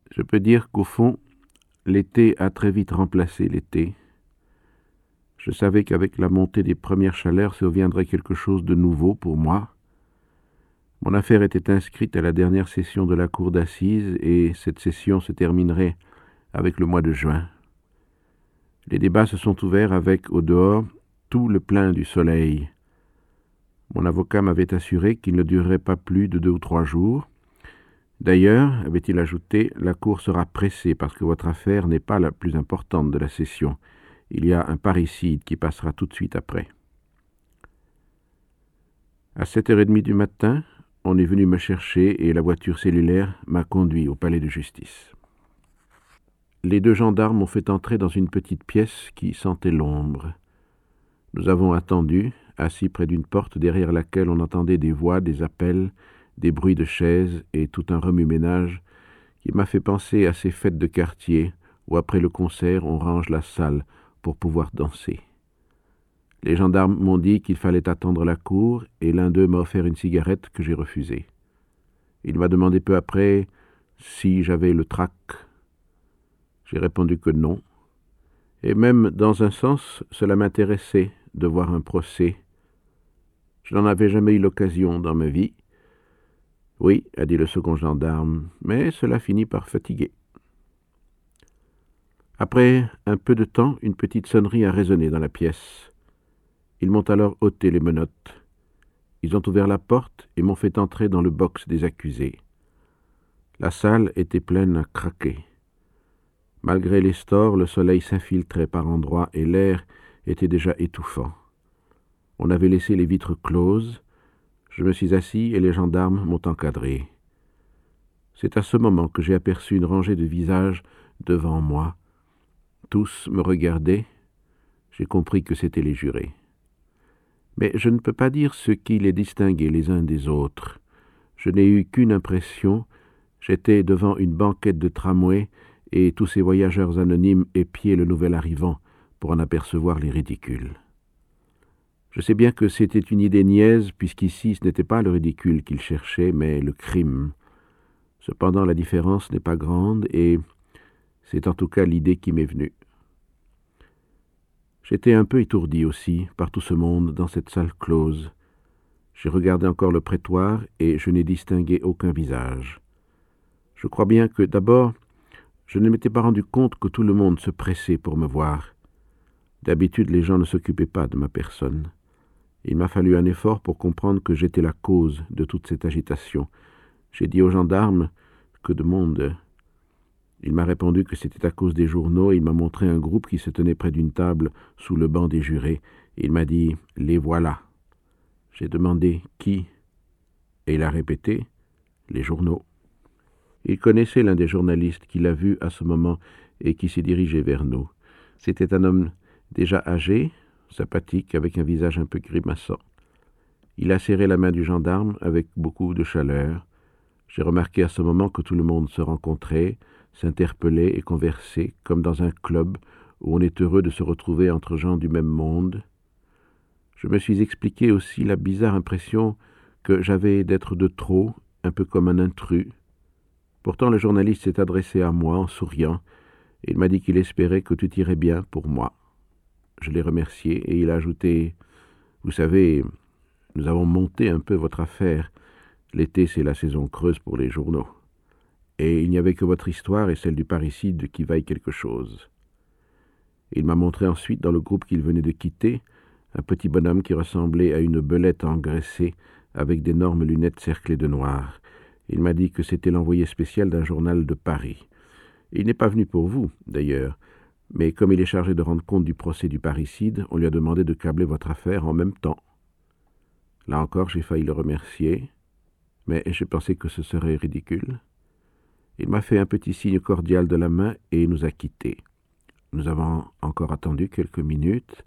Je peux dire qu'au fond, l'été a très vite remplacé l'été. Je savais qu'avec la montée des premières chaleurs surviendrait quelque chose de nouveau pour moi. Mon affaire était inscrite à la dernière session de la cour d'assises et cette session se terminerait avec le mois de juin. Les débats se sont ouverts avec, au dehors, tout le plein du soleil. Mon avocat m'avait assuré qu'il ne durerait pas plus de 2 ou 3 jours. D'ailleurs, avait-il ajouté, la cour sera pressée parce que votre affaire n'est pas la plus importante de la session. Il y a un parricide qui passera tout de suite après. À 7h30 du matin, on est venu me chercher et la voiture cellulaire m'a conduit au palais de justice. Les 2 gendarmes m'ont fait entrer dans une petite pièce qui sentait l'ombre. Nous avons attendu, assis près d'une porte derrière laquelle on entendait des voix, des appels, des bruits de chaises et tout un remue-ménage qui m'a fait penser à ces fêtes de quartier où après le concert on range la salle pour pouvoir danser. Les gendarmes m'ont dit qu'il fallait attendre la cour et l'un d'eux m'a offert une cigarette que j'ai refusée. Il m'a demandé peu après si j'avais le trac. J'ai répondu que non. Et même, dans un sens, cela m'intéressait de voir un procès. Je n'en avais jamais eu l'occasion dans ma vie. Oui, a dit le second gendarme, mais cela finit par fatiguer. Après un peu de temps, une petite sonnerie a résonné dans la pièce. Ils m'ont alors ôté les menottes. Ils ont ouvert la porte et m'ont fait entrer dans le box des accusés. La salle était pleine à craquer. Malgré les stores, le soleil s'infiltrait par endroits et l'air était déjà étouffant. On avait laissé les vitres closes. Je me suis assis et les gendarmes m'ont encadré. C'est à ce moment que j'ai aperçu une rangée de visages devant moi. Tous me regardaient. J'ai compris que c'étaient les jurés. Mais je ne peux pas dire ce qui les distinguait les uns des autres. Je n'ai eu qu'une impression. J'étais devant une banquette de tramway et tous ces voyageurs anonymes épiaient le nouvel arrivant pour en apercevoir les ridicules. Je sais bien que c'était une idée niaise, puisqu'ici ce n'était pas le ridicule qu'ils cherchaient, mais le crime. Cependant, la différence n'est pas grande, et c'est en tout cas l'idée qui m'est venue. J'étais un peu étourdi aussi par tout ce monde dans cette salle close. J'ai regardé encore le prétoire, et je n'ai distingué aucun visage. Je crois bien que, d'abord, je ne m'étais pas rendu compte que tout le monde se pressait pour me voir. D'habitude, les gens ne s'occupaient pas de ma personne. Il m'a fallu un effort pour comprendre que j'étais la cause de toute cette agitation. J'ai dit aux gendarmes « Que de monde !» Il m'a répondu que c'était à cause des journaux et il m'a montré un groupe qui se tenait près d'une table sous le banc des jurés. Il m'a dit « Les voilà !» J'ai demandé « Qui ?» Et il a répété « Les journaux !» Il connaissait l'un des journalistes qui l'a vu à ce moment et qui s'est dirigé vers nous. C'était un homme déjà âgé, sympathique, avec un visage un peu grimaçant. Il a serré la main du gendarme avec beaucoup de chaleur. J'ai remarqué à ce moment que tout le monde se rencontrait, s'interpellait et conversait, comme dans un club où on est heureux de se retrouver entre gens du même monde. Je me suis expliqué aussi la bizarre impression que j'avais d'être de trop, un peu comme un intrus. Pourtant, le journaliste s'est adressé à moi en souriant, et il m'a dit qu'il espérait que tout irait bien pour moi. Je l'ai remercié, et il a ajouté « Vous savez, nous avons monté un peu votre affaire. L'été, c'est la saison creuse pour les journaux. Et il n'y avait que votre histoire et celle du parricide qui vaillent quelque chose. » Il m'a montré ensuite, dans le groupe qu'il venait de quitter, un petit bonhomme qui ressemblait à une belette engraissée, avec d'énormes lunettes cerclées de noir. Il m'a dit que c'était l'envoyé spécial d'un journal de Paris. Il n'est pas venu pour vous, d'ailleurs, mais comme il est chargé de rendre compte du procès du parricide, on lui a demandé de câbler votre affaire en même temps. Là encore, j'ai failli le remercier, mais j'ai pensé que ce serait ridicule. Il m'a fait un petit signe cordial de la main et nous a quittés. Nous avons encore attendu quelques minutes.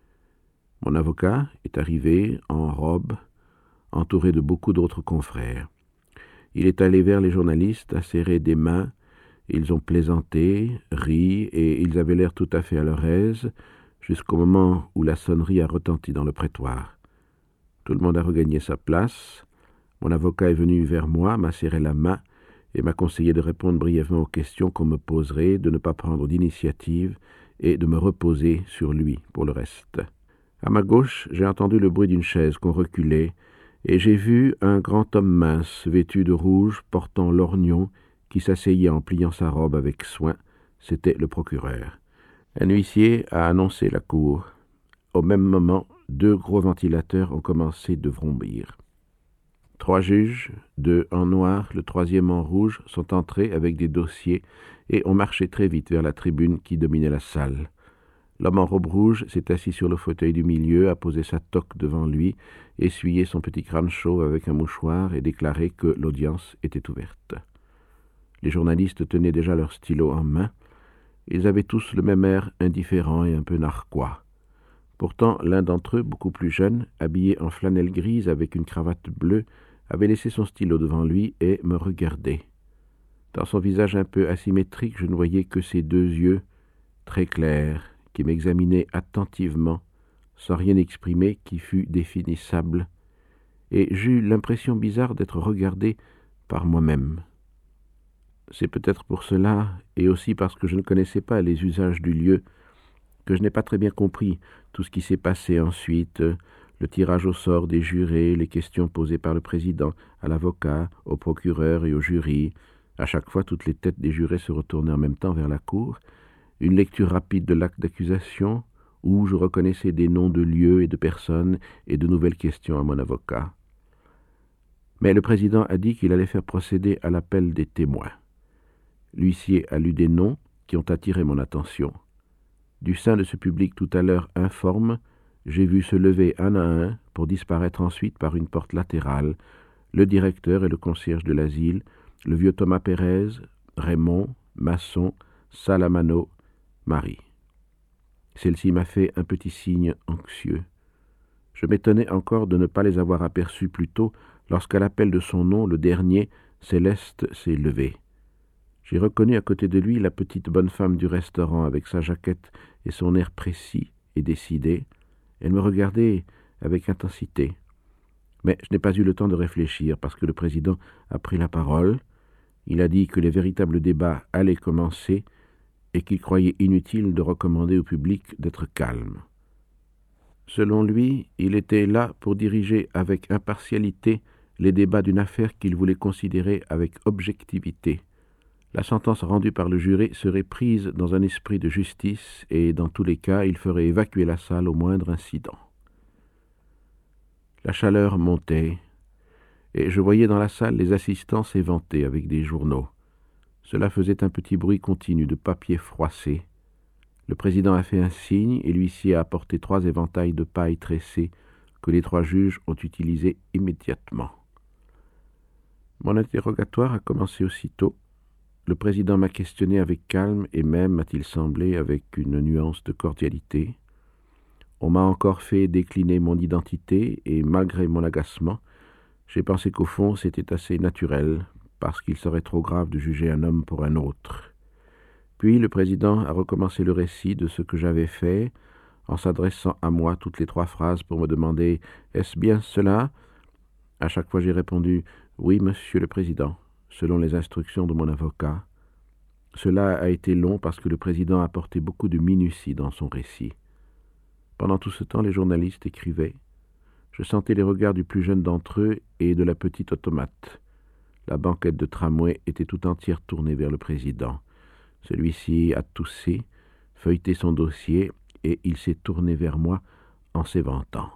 Mon avocat est arrivé en robe, entouré de beaucoup d'autres confrères. Il est allé vers les journalistes, a serré des mains. Ils ont plaisanté, ri, et ils avaient l'air tout à fait à leur aise, jusqu'au moment où la sonnerie a retenti dans le prétoire. Tout le monde a regagné sa place. Mon avocat est venu vers moi, m'a serré la main, et m'a conseillé de répondre brièvement aux questions qu'on me poserait, de ne pas prendre d'initiative et de me reposer sur lui pour le reste. À ma gauche, j'ai entendu le bruit d'une chaise qu'on reculait, et j'ai vu un grand homme mince, vêtu de rouge, portant lorgnon, qui s'asseyait en pliant sa robe avec soin. C'était le procureur. Un huissier a annoncé la cour. Au même moment, 2 gros ventilateurs ont commencé de vrombir. 3 juges, 2 en noir, le 3e en rouge, sont entrés avec des dossiers et ont marché très vite vers la tribune qui dominait la salle. L'homme en robe rouge s'est assis sur le fauteuil du milieu, a posé sa toque devant lui, essuyé son petit crâne chaud avec un mouchoir et déclaré que l'audience était ouverte. Les journalistes tenaient déjà leur stylo en main. Ils avaient tous le même air indifférent et un peu narquois. Pourtant, l'un d'entre eux, beaucoup plus jeune, habillé en flanelle grise avec une cravate bleue, avait laissé son stylo devant lui et me regardait. Dans son visage un peu asymétrique, je ne voyais que ses 2 yeux, très clairs, qui m'examinaient attentivement, sans rien exprimer qui fût définissable, et j'eus l'impression bizarre d'être regardé par moi-même. C'est peut-être pour cela, et aussi parce que je ne connaissais pas les usages du lieu, que je n'ai pas très bien compris tout ce qui s'est passé ensuite, le tirage au sort des jurés, les questions posées par le président à l'avocat, au procureur et au jury. À chaque fois, toutes les têtes des jurés se retournaient en même temps vers la cour. Une lecture rapide de l'acte d'accusation, où je reconnaissais des noms de lieux et de personnes et de nouvelles questions à mon avocat. Mais le président a dit qu'il allait faire procéder à l'appel des témoins. L'huissier a lu des noms qui ont attiré mon attention. Du sein de ce public tout à l'heure informe, j'ai vu se lever un à un, pour disparaître ensuite par une porte latérale, le directeur et le concierge de l'asile, le vieux Thomas Pérez, Raymond, Masson, Salamano, Marie. Celle-ci m'a fait un petit signe anxieux. Je m'étonnais encore de ne pas les avoir aperçus plus tôt, lorsqu'à l'appel de son nom, le dernier, Céleste, s'est levé. J'ai reconnu à côté de lui la petite bonne femme du restaurant avec sa jaquette et son air précis et décidé. Elle me regardait avec intensité. Mais je n'ai pas eu le temps de réfléchir parce que le président a pris la parole. Il a dit que les véritables débats allaient commencer et qu'il croyait inutile de recommander au public d'être calme. Selon lui, il était là pour diriger avec impartialité les débats d'une affaire qu'il voulait considérer avec objectivité. La sentence rendue par le juré serait prise dans un esprit de justice et, dans tous les cas, il ferait évacuer la salle au moindre incident. La chaleur montait, et je voyais dans la salle les assistants s'éventer avec des journaux. Cela faisait un petit bruit continu de papier froissé. Le président a fait un signe et l'huissier a apporté 3 éventails de paille tressés que les 3 juges ont utilisés immédiatement. Mon interrogatoire a commencé aussitôt. Le président m'a questionné avec calme et même, m'a-t-il semblé, avec une nuance de cordialité. On m'a encore fait décliner mon identité et, malgré mon agacement, j'ai pensé qu'au fond c'était assez naturel, parce qu'il serait trop grave de juger un homme pour un autre. Puis le président a recommencé le récit de ce que j'avais fait, en s'adressant à moi toutes les 3 phrases pour me demander « Est-ce bien cela ?» À chaque fois j'ai répondu « Oui, monsieur le président », selon les instructions de mon avocat. Cela a été long parce que le président a apporté beaucoup de minutie dans son récit. Pendant tout ce temps, les journalistes écrivaient. Je sentais les regards du plus jeune d'entre eux et de la petite automate. La banquette de tramway était tout entière tournée vers le président. Celui-ci a toussé, feuilleté son dossier, et il s'est tourné vers moi en s'éventant.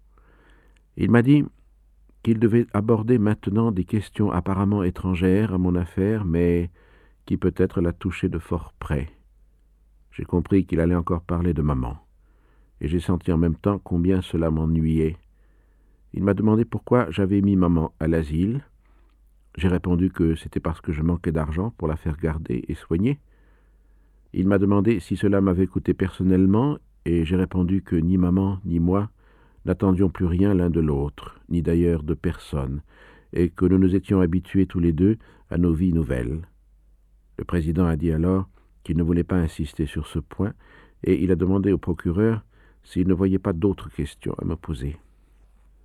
Il m'a dit qu'il devait aborder maintenant des questions apparemment étrangères à mon affaire, mais qui peut-être la touchaient de fort près. J'ai compris qu'il allait encore parler de maman, et j'ai senti en même temps combien cela m'ennuyait. Il m'a demandé pourquoi j'avais mis maman à l'asile. J'ai répondu que c'était parce que je manquais d'argent pour la faire garder et soigner. Il m'a demandé si cela m'avait coûté personnellement, et j'ai répondu que ni maman ni moi n'attendions plus rien l'un de l'autre, ni d'ailleurs de personne, et que nous nous étions habitués tous les 2 à nos vies nouvelles. Le président a dit alors qu'il ne voulait pas insister sur ce point, et il a demandé au procureur s'il ne voyait pas d'autres questions à me poser.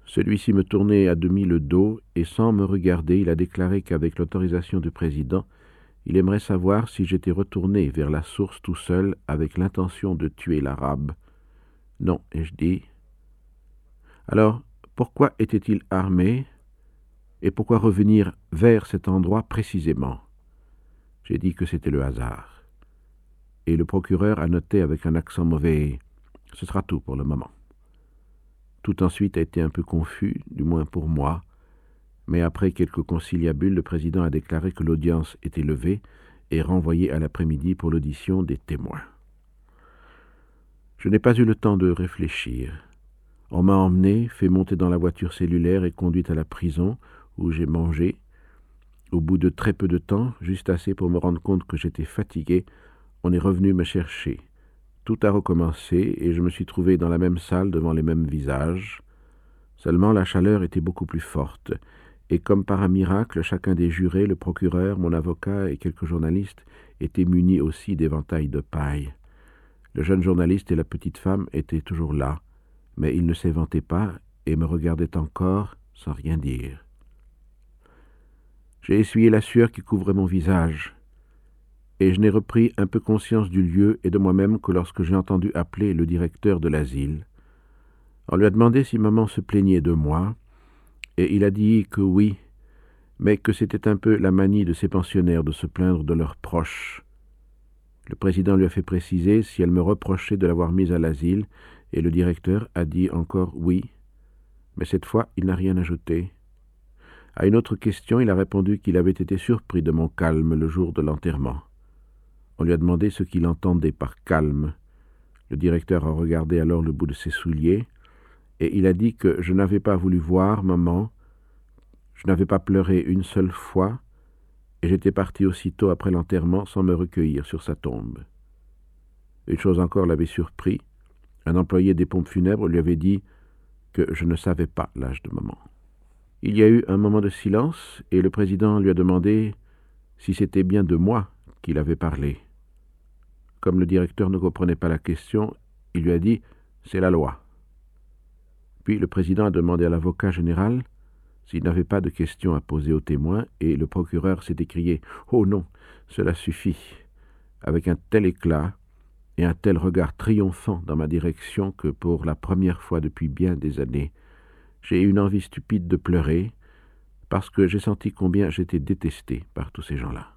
Celui-ci me tournait à demi le dos et sans me regarder, il a déclaré qu'avec l'autorisation du président, il aimerait savoir si j'étais retourné vers la source tout seul avec l'intention de tuer l'Arabe. Non, ai-je dit. Alors, pourquoi était-il armé et pourquoi revenir vers cet endroit précisément? J'ai dit que c'était le hasard. Et le procureur a noté avec un accent mauvais « Ce sera tout pour le moment ». Tout ensuite a été un peu confus, du moins pour moi, mais après quelques conciliabules, le président a déclaré que l'audience était levée et renvoyée à l'après-midi pour l'audition des témoins. Je n'ai pas eu le temps de réfléchir. On m'a emmené, fait monter dans la voiture cellulaire et conduit à la prison, où j'ai mangé. Au bout de très peu de temps, juste assez pour me rendre compte que j'étais fatigué, on est revenu me chercher. Tout a recommencé et je me suis trouvé dans la même salle devant les mêmes visages. Seulement la chaleur était beaucoup plus forte, et comme par un miracle, chacun des jurés, le procureur, mon avocat et quelques journalistes étaient munis aussi d'éventails de paille. Le jeune journaliste et la petite femme étaient toujours là, mais ils ne s'éventaient pas et me regardaient encore sans rien dire. J'ai essuyé la sueur qui couvrait mon visage, et je n'ai repris un peu conscience du lieu et de moi-même que lorsque j'ai entendu appeler le directeur de l'asile. On lui a demandé si maman se plaignait de moi, et il a dit que oui, mais que c'était un peu la manie de ces pensionnaires de se plaindre de leurs proches. Le président lui a fait préciser si elle me reprochait de l'avoir mise à l'asile, et le directeur a dit encore oui, mais cette fois il n'a rien ajouté. À une autre question, il a répondu qu'il avait été surpris de mon calme le jour de l'enterrement. On lui a demandé ce qu'il entendait par calme. Le directeur a regardé alors le bout de ses souliers, et il a dit que je n'avais pas voulu voir maman, je n'avais pas pleuré une seule fois, et j'étais parti aussitôt après l'enterrement sans me recueillir sur sa tombe. Une chose encore l'avait surpris. Un employé des pompes funèbres lui avait dit que je ne savais pas l'âge de maman. Il y a eu un moment de silence, et le président lui a demandé si c'était bien de moi qu'il avait parlé. Comme le directeur ne comprenait pas la question, il lui a dit « C'est la loi ». Puis le président a demandé à l'avocat général s'il n'avait pas de questions à poser aux témoins, et le procureur s'est écrié « Oh non, cela suffit !» avec un tel éclat et un tel regard triomphant dans ma direction que pour la première fois depuis bien des années, j'ai eu une envie stupide de pleurer parce que j'ai senti combien j'étais détesté par tous ces gens-là.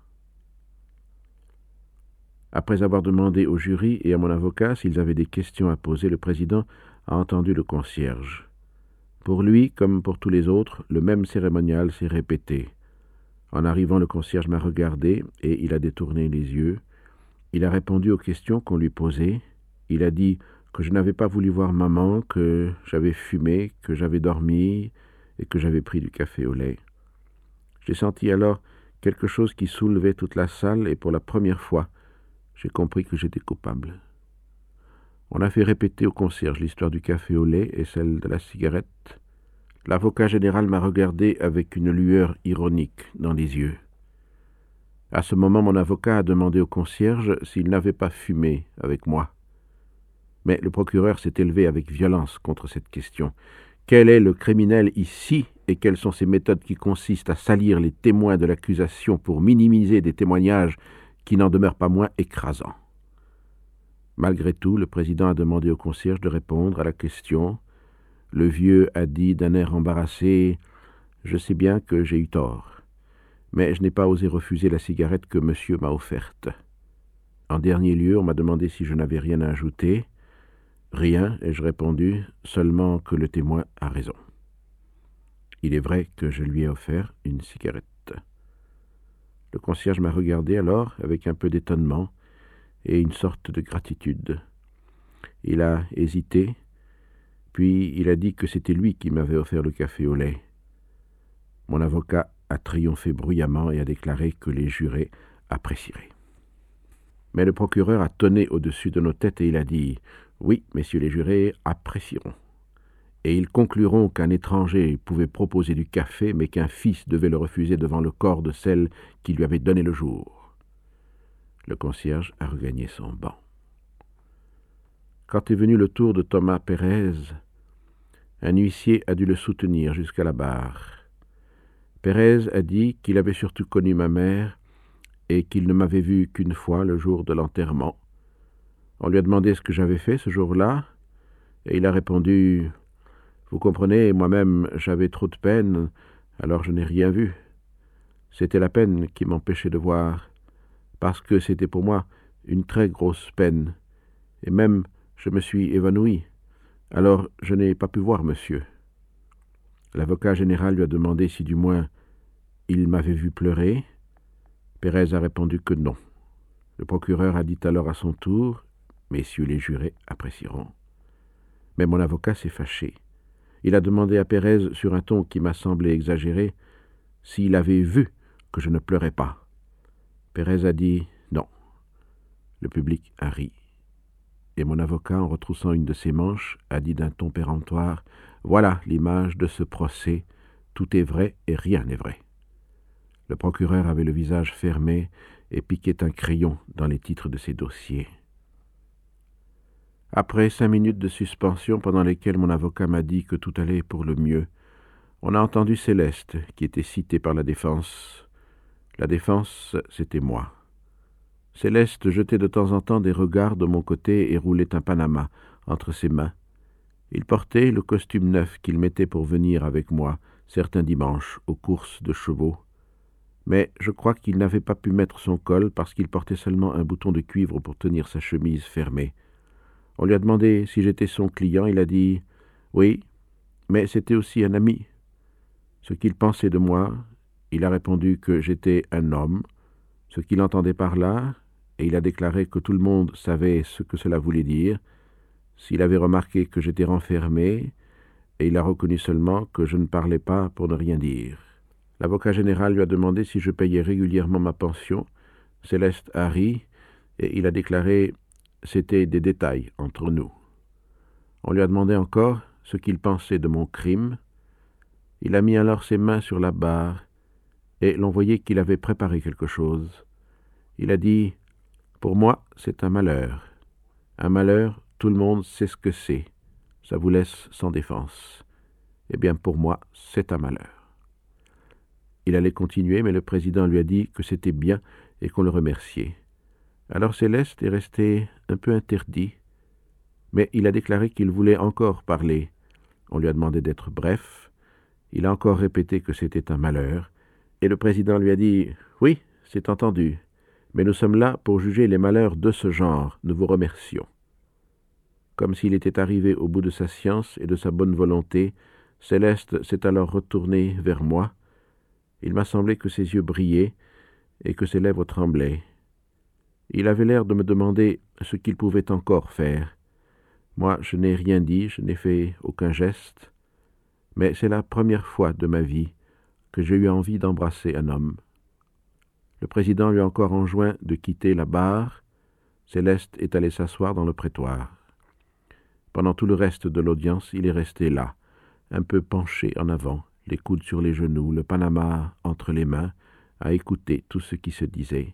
Après avoir demandé au jury et à mon avocat s'ils avaient des questions à poser, le président a entendu le concierge. Pour lui, comme pour tous les autres, le même cérémonial s'est répété. En arrivant, le concierge m'a regardé et il a détourné les yeux. Il a répondu aux questions qu'on lui posait. Il a dit que je n'avais pas voulu voir maman, que j'avais fumé, que j'avais dormi et que j'avais pris du café au lait. J'ai senti alors quelque chose qui soulevait toute la salle et pour la première fois, j'ai compris que j'étais coupable. On a fait répéter au concierge l'histoire du café au lait et celle de la cigarette. L'avocat général m'a regardé avec une lueur ironique dans les yeux. À ce moment, mon avocat a demandé au concierge s'il n'avait pas fumé avec moi. Mais le procureur s'est élevé avec violence contre cette question. Quel est le criminel ici et quelles sont ces méthodes qui consistent à salir les témoins de l'accusation pour minimiser des témoignages qui n'en demeurent pas moins écrasants? Malgré tout, le président a demandé au concierge de répondre à la question. Le vieux a dit d'un air embarrassé « Je sais bien que j'ai eu tort, mais je n'ai pas osé refuser la cigarette que monsieur m'a offerte. En dernier lieu, on m'a demandé si je n'avais rien à ajouter. Rien, ai-je répondu, seulement que le témoin a raison. Il est vrai que je lui ai offert une cigarette. » Le concierge m'a regardé alors avec un peu d'étonnement et une sorte de gratitude. Il a hésité, puis il a dit que c'était lui qui m'avait offert le café au lait. Mon avocat a triomphé bruyamment et a déclaré que les jurés apprécieraient. Mais le procureur a tonné au-dessus de nos têtes et il a dit « Oui, messieurs les jurés apprécieront. Et ils concluront qu'un étranger pouvait proposer du café, mais qu'un fils devait le refuser devant le corps de celle qui lui avait donné le jour. » Le concierge a regagné son banc. Quand est venu le tour de Thomas Pérez, Un huissier a dû le soutenir jusqu'à la barre. Pérez a dit qu'il avait surtout connu ma mère et qu'il ne m'avait vu qu'une fois le jour de l'enterrement. On lui a demandé ce que j'avais fait ce jour-là, et il a répondu « Vous comprenez, moi-même j'avais trop de peine, alors je n'ai rien vu. C'était la peine qui m'empêchait de voir, parce que c'était pour moi une très grosse peine, et même je me suis évanoui. Alors je n'ai pas pu voir monsieur. » L'avocat général lui a demandé si du moins il m'avait vu pleurer. Pérez a répondu que non. Le procureur a dit alors à son tour « Messieurs les jurés apprécieront. » Mais mon avocat s'est fâché. Il a demandé à Pérez, sur un ton qui m'a semblé exagéré, s'il avait vu que je ne pleurais pas. Pérez a dit « Non ». Le public a ri. Et mon avocat, en retroussant une de ses manches, a dit d'un ton péremptoire « Voilà l'image de ce procès. Tout est vrai et rien n'est vrai. » Le procureur avait le visage fermé et piquait un crayon dans les titres de ses dossiers. Après 5 minutes de suspension pendant lesquelles mon avocat m'a dit que tout allait pour le mieux, on a entendu Céleste, qui était citée par la défense. La défense, c'était moi. Céleste jetait de temps en temps des regards de mon côté et roulait un panama entre ses mains. Il portait le costume neuf qu'il mettait pour venir avec moi certains dimanches aux courses de chevaux. Mais je crois qu'il n'avait pas pu mettre son col parce qu'il portait seulement un bouton de cuivre pour tenir sa chemise fermée. On lui a demandé si j'étais son client. Il a dit « Oui, mais c'était aussi un ami. » Ce qu'il pensait de moi, il a répondu que j'étais un homme, ce qu'il entendait par là, et il a déclaré que tout le monde savait ce que cela voulait dire, s'il avait remarqué que j'étais renfermé, et il a reconnu seulement que je ne parlais pas pour ne rien dire. L'avocat général lui a demandé si je payais régulièrement ma pension. Céleste a ri, et il a déclaré « C'était des détails entre nous ». On lui a demandé encore ce qu'il pensait de mon crime. Il a mis alors ses mains sur la barre, et l'on voyait qu'il avait préparé quelque chose. Il a dit « Pour moi, c'est un malheur. Un malheur, tout le monde sait ce que c'est. Ça vous laisse sans défense. Eh bien, pour moi, c'est un malheur. » Il allait continuer, mais le président lui a dit que c'était bien et qu'on le remerciait. Alors Céleste est resté un peu interdit, mais il a déclaré qu'il voulait encore parler. On lui a demandé d'être bref. Il a encore répété que c'était un malheur, et le président lui a dit « Oui, c'est entendu, mais nous sommes là pour juger les malheurs de ce genre. Nous vous remercions. » Comme s'il était arrivé au bout de sa science et de sa bonne volonté, Céleste s'est alors retourné vers moi. Il m'a semblé que ses yeux brillaient et que ses lèvres tremblaient. Il avait l'air de me demander ce qu'il pouvait encore faire. Moi, je n'ai rien dit, je n'ai fait aucun geste, mais c'est la première fois de ma vie que j'ai eu envie d'embrasser un homme. Le président lui a encore enjoint de quitter la barre. Céleste est allé s'asseoir dans le prétoire. Pendant tout le reste de l'audience, il est resté là, un peu penché en avant, les coudes sur les genoux, le panama entre les mains, à écouter tout ce qui se disait.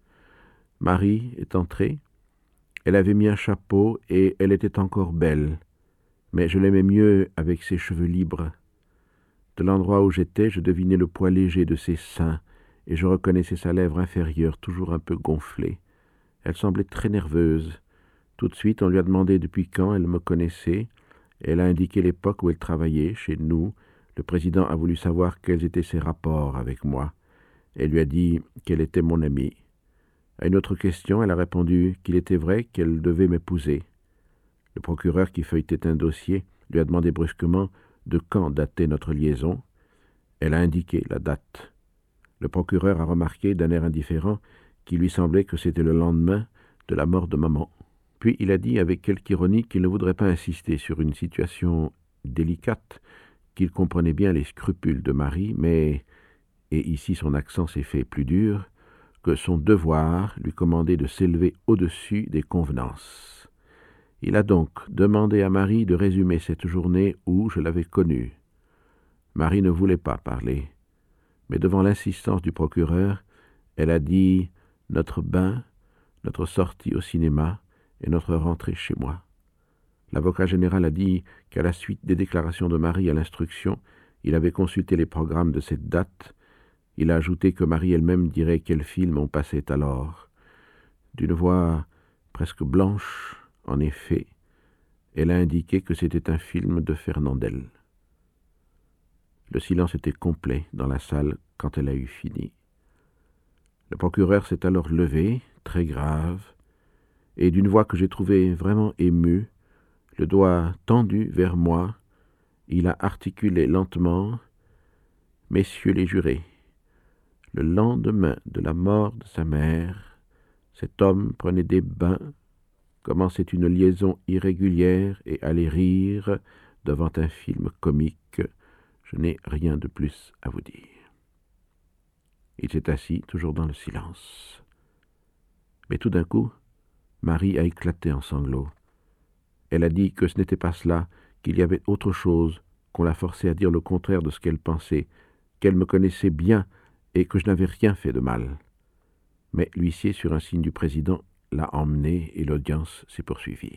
Marie est entrée. Elle avait mis un chapeau et elle était encore belle, mais je l'aimais mieux avec ses cheveux libres. De l'endroit où j'étais, je devinais le poids léger de ses seins et je reconnaissais sa lèvre inférieure toujours un peu gonflée. Elle semblait très nerveuse. Tout de suite, on lui a demandé depuis quand elle me connaissait. Elle a indiqué l'époque où elle travaillait chez nous. Le président a voulu savoir quels étaient ses rapports avec moi. Elle lui a dit qu'elle était mon amie. À une autre question, elle a répondu qu'il était vrai qu'elle devait m'épouser. Le procureur qui feuilletait un dossier lui a demandé brusquement de quand datait notre liaison. Elle a indiqué la date. Le procureur a remarqué d'un air indifférent qu'il lui semblait que c'était le lendemain de la mort de maman. Puis il a dit avec quelque ironie qu'il ne voudrait pas insister sur une situation délicate, qu'il comprenait bien les scrupules de Marie, mais, et ici son accent s'est fait plus dur, que son devoir lui commandait de s'élever au-dessus des convenances. Il a donc demandé à Marie de résumer cette journée où je l'avais connue. Marie ne voulait pas parler, mais devant l'insistance du procureur, elle a dit notre bain, notre sortie au cinéma et notre rentrée chez moi. L'avocat général a dit qu'à la suite des déclarations de Marie à l'instruction, il avait consulté les programmes de cette date. Il a ajouté que Marie elle-même dirait quel film on passait alors. D'une voix presque blanche, en effet, elle a indiqué que c'était un film de Fernandel. Le silence était complet dans la salle quand elle a eu fini. Le procureur s'est alors levé, très grave, et d'une voix que j'ai trouvée vraiment émue, le doigt tendu vers moi, il a articulé lentement « Messieurs les jurés, le lendemain de la mort de sa mère, cet homme prenait des bains, commençait une liaison irrégulière et allait rire devant un film comique. Je n'ai rien de plus à vous dire. » Il s'est assis, toujours dans le silence. Mais tout d'un coup, Marie a éclaté en sanglots. Elle a dit que ce n'était pas cela, qu'il y avait autre chose, qu'on la forçait à dire le contraire de ce qu'elle pensait, qu'elle me connaissait bien et que je n'avais rien fait de mal. Mais l'huissier, sur un signe du président, l'a emmenée et l'audience s'est poursuivie.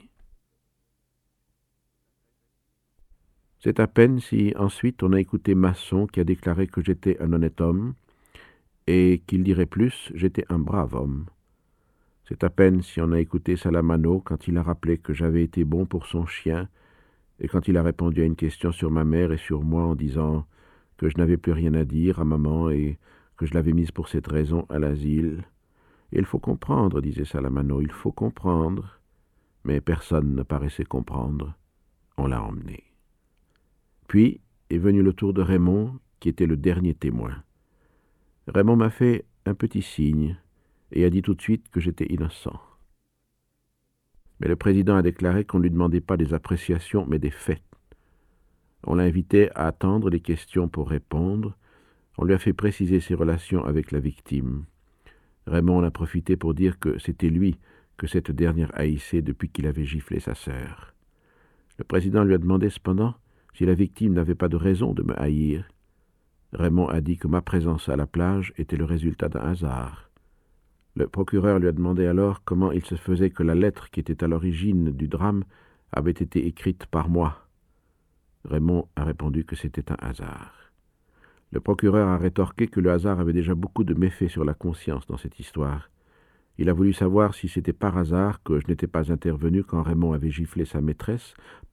C'est à peine si ensuite on a écouté Masson qui a déclaré que j'étais un honnête homme et qu'il dirait plus, j'étais un brave homme. C'est à peine si on a écouté Salamano quand il a rappelé que j'avais été bon pour son chien et quand il a répondu à une question sur ma mère et sur moi en disant que je n'avais plus rien à dire à maman et que je l'avais mise pour cette raison à l'asile. « Il faut comprendre, disait Salamano, il faut comprendre. » Mais personne ne paraissait comprendre. On l'a emmené. Puis est venu le tour de Raymond, qui était le dernier témoin. Raymond m'a fait un petit signe et a dit tout de suite que j'étais innocent. Mais le président a déclaré qu'on ne lui demandait pas des appréciations, mais des faits. On l'invitait à attendre les questions pour répondre. On lui a fait préciser ses relations avec la victime. Raymond en a profité pour dire que c'était lui que cette dernière haïssait depuis qu'il avait giflé sa sœur. Le président lui a demandé cependant si la victime n'avait pas de raison de me haïr. Raymond a dit que ma présence à la plage était le résultat d'un hasard. Le procureur lui a demandé alors comment il se faisait que la lettre qui était à l'origine du drame avait été écrite par moi. Raymond a répondu que c'était un hasard. Le procureur a rétorqué que le hasard avait déjà beaucoup de méfaits sur la conscience dans cette histoire. Il a voulu savoir si c'était par hasard que je n'étais pas intervenu quand Raymond avait giflé sa maîtresse,